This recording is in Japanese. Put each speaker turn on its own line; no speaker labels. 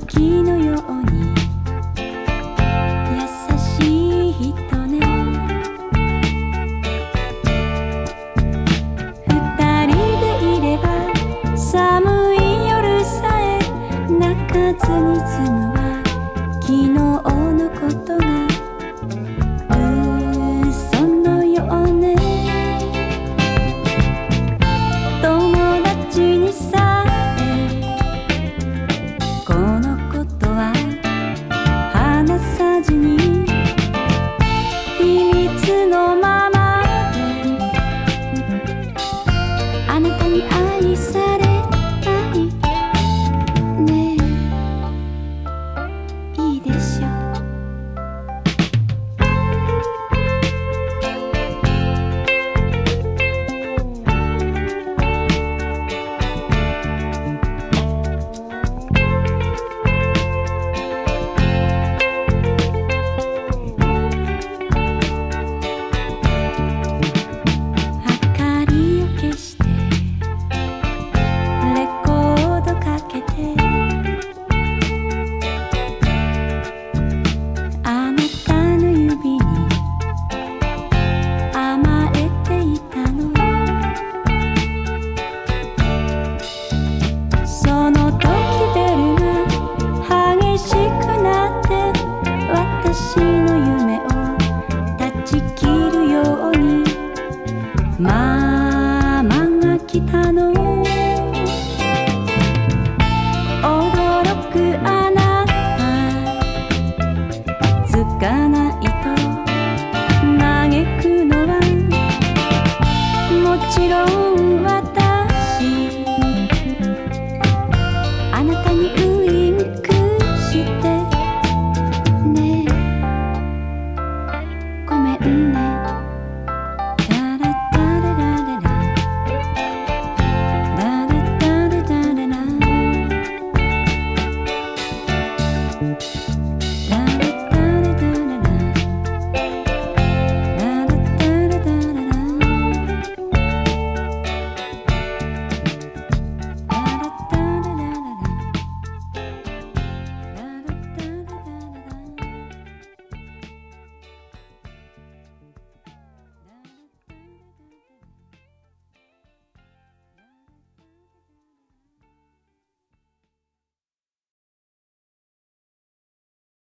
きのように優しい人ね。二人でいれば寒い夜さえ泣かずに済むわ。昨日のことが嘘のようね。友達にさえこのことは話さずに秘密のままであなたに愛されたいね。いいでしょ。その時ベルが激しくなって私の夢を断ち切るようにママが来たの。驚くあなたつかないと嘆くのはもちろん私。あなたにウインクしてね。ごめんね。ダラダララララダラダラダララ。